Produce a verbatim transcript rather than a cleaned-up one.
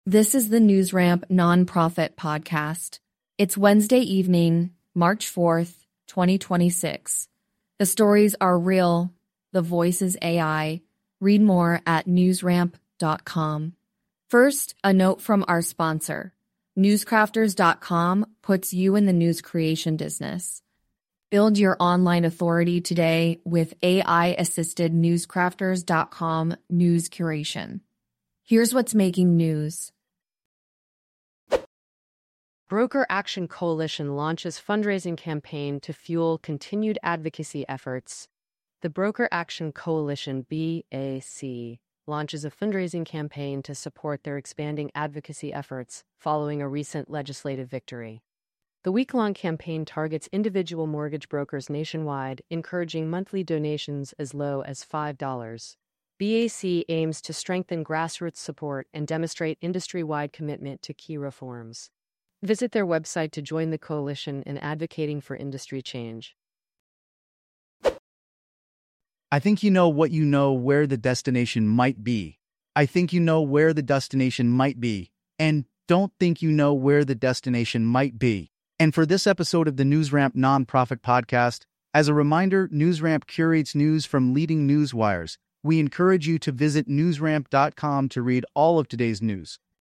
This is the NewsRamp Nonprofit Podcast. It's Wednesday evening, March fourth, twenty twenty-six. The stories are real. The voice is A I. Read more at newsramp dot com. First, a note from our sponsor. newscrafters dot com puts you in the news creation business. Build your online authority today with A I-assisted newscrafters dot com news curation. Here's what's making news. Broker Action Coalition launches fundraising campaign to fuel continued advocacy efforts. The Broker Action Coalition, B A C, launches a fundraising campaign to support their expanding advocacy efforts following a recent legislative victory. The week-long campaign targets individual mortgage brokers nationwide, encouraging monthly donations as low as five dollars. B A C aims to strengthen grassroots support and demonstrate industry-wide commitment to key reforms. Visit their website to join the coalition in advocating for industry change. I think you know what you know where the destination might be. I think you know where the destination might be, and don't think you know where the destination might be. And for this episode of the NewsRamp Nonprofit Podcast, as a reminder, NewsRamp curates news from leading news wires. We encourage you to visit newsramp dot com to read all of today's news.